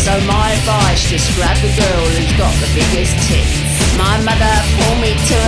So my advice, just grab the girl who's got the biggest tits. My mother pulled me to